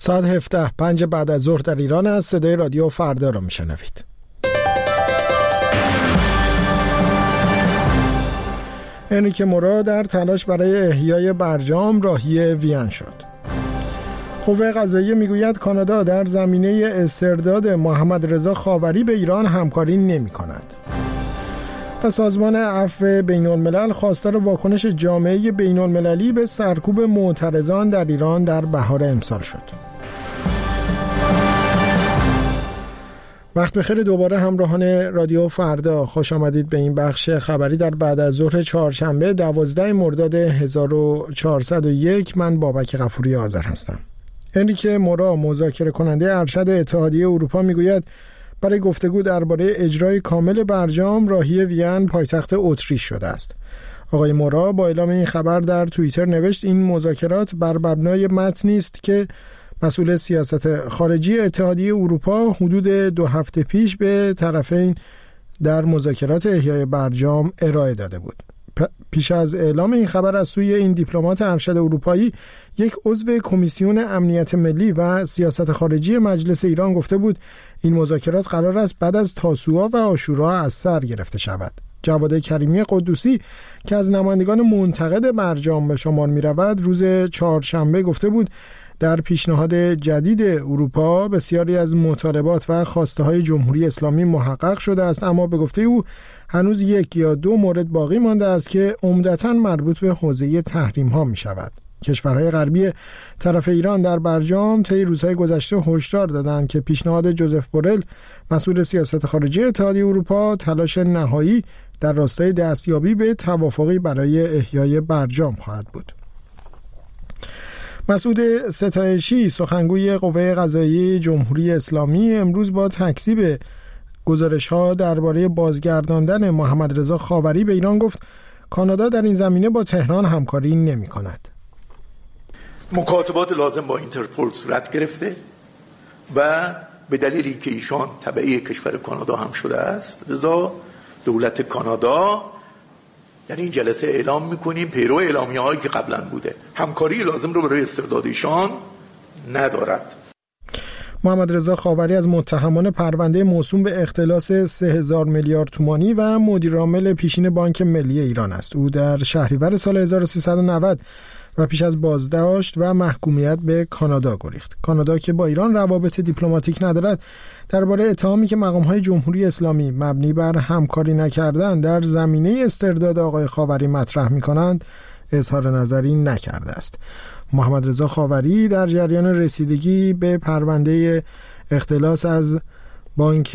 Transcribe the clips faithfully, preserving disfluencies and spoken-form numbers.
ساعت هفده پنج بعد از ظهر در ایران است. صدای رادیو فردا را میشنوید. انریکه مورا در تلاش برای احیای برجام راهی وین شد. قوه قضاییه میگوید کانادا در زمینه استرداد محمد رضا خاوری به ایران همکاری نمی کند. و سازمان عفو بین الملل خواستار واکنش جامعه بین المللی به سرکوب معترضان در ایران در بهار امسال شد. وقت بخیر دوباره همراهان رادیو فردا، خوش آمدید به این بخش خبری در بعد از ظهر چهارشنبه دوازده مرداد هزار و چهارصد و یک. من بابک غفوری آذر هستم. انریکه مورا مذاکره کننده ارشد اتحادیه اروپا میگوید برای گفتگو درباره اجرای کامل برجام راهی وین پایتخت اتریش شده است. آقای مورا با اعلام این خبر در توییتر نوشت این مذاکرات بر مبنای متنی است که مسئول سیاست خارجی اتحادیه اروپا حدود دو هفته پیش به طرفین در مذاکرات احیای برجام ارائه داده بود. پیش از اعلام این خبر از سوی این دیپلمات ارشد اروپایی، یک عضو کمیسیون امنیت ملی و سیاست خارجی مجلس ایران گفته بود این مذاکرات قرار است بعد از تاسوعا و عاشورا از سر گرفته شود. جواد کریمی قدوسی که از نمایندگان منتقد برجام به شمار می رود، روز چهارشنبه گفته بود در پیشنهاد جدید اروپا بسیاری از مطالبات و خواسته های جمهوری اسلامی محقق شده است، اما به گفته او هنوز یک یا دو مورد باقی مانده است که عمدتاً مربوط به حوزه تحریم ها می شود. کشورهای غربی طرف ایران در برجام طی روزهای گذشته هشدار دادند که پیشنهاد جوزف بورل مسئول سیاست خارجی اتحادیه اروپا تلاش نهایی در راستای دستیابی به توافقی برای احیای برجام خواهد بود. مسعود ستایشی سخنگوی قوه قضاییه جمهوری اسلامی امروز با تکذیب گزارش‌ها درباره بازگرداندن محمد رضا خاوری به ایران گفت کانادا در این زمینه با تهران همکاری نمی‌کند. مکاتبات لازم با اینترپل صورت گرفته و به دلیلی که ایشان تبعی کشور کانادا هم شده است، لذا دولت کانادا در این جلسه اعلام میکنیم پیرو اعلامیه‌هایی که قبلا بوده همکاری لازم رو برای استرداد ایشان ندارد. محمد رضا خاوری از متهمان پرونده موسوم به اختلاس سه هزار میلیارد تومانی و مدیر عامل پیشین بانک ملی ایران است. او در شهریور سال هزار و سیصد و نود و پیش از بازداشت و محکومیت به کانادا گریخت. کانادا که با ایران روابط دیپلماتیک ندارد، درباره اتهامی که مقام‌های جمهوری اسلامی مبنی بر همکاری نکردن در زمینه استرداد آقای خاوری مطرح می‌کنند اظهار نظری نکرده است. محمد رضا خاوری در جریان رسیدگی به پرونده اختلاس از بانک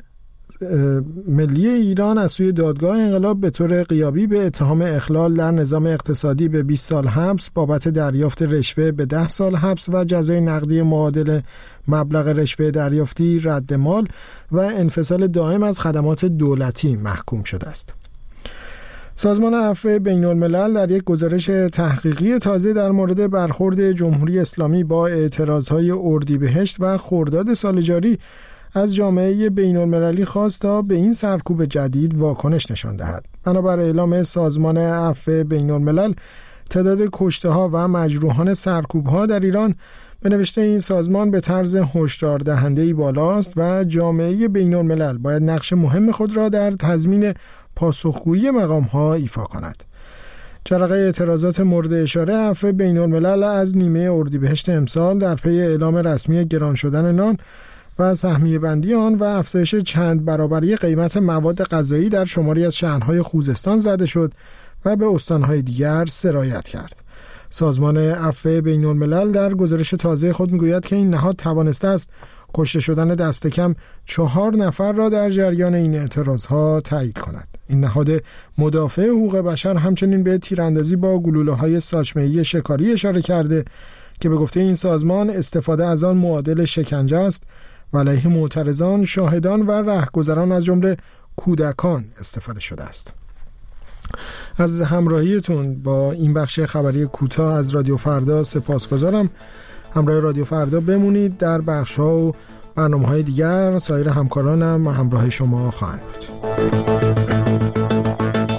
ملی ایران از سوی دادگاه انقلاب به طور غیابی به اتهام اخلال در نظام اقتصادی به بیست سال حبس، بابت دریافت رشوه به ده سال حبس و جزای نقدی معادل مبلغ رشوه دریافتی رد مال و انفصال دائم از خدمات دولتی محکوم شده است. سازمان عفو بین الملل در یک گزارش تحقیقی تازه در مورد برخورد جمهوری اسلامی با اعتراضهای اردیبهشت و خرداد سال جاری از جامعه بین المللی خواست تا به این سرکوب جدید واکنش نشان دهد. بنابر اعلام سازمان عفو بین الملل، تعداد کشته ها و مجروحان سرکوب ها در ایران به نوشته این سازمان به طرز هشدار دهنده‌ای بالاست و جامعه بین الملل باید نقش مهم خود را در تضمین پاسخگویی مقام ها ایفا کند. جرقه اعتراضات مورد اشاره عفو بین الملل از نیمه اردیبهشت امسال در پی اعلام رسمی گران شدن نان و سهمیه بندی آن و افزایش چند برابری قیمت مواد غذایی در شماری از شهرهای خوزستان زده شد و به استانهای دیگر سرایت کرد. سازمان عفو بین الملل در گزارش تازه خود میگوید که این نهاد توانسته است کشته شدن دست کم چهار نفر را در جریان این اعتراضها تایید کند. این نهاد مدافع حقوق بشر همچنین به تیراندازی با گلوله‌های ساچمه‌ای شکاری اشاره کرده که به گفته این سازمان استفاده از آن معادل شکنجه است و علیه معترضان، شاهدان و رهگذران از جمله کودکان استفاده شده است. از همراهیتون با این بخش خبری کوتاه از رادیو فردا سپاسگزارم. همراه رادیو فردا بمونید. در بخش‌ها و برنامه‌های دیگر سایر همکارانم همراه شما خواهند بود.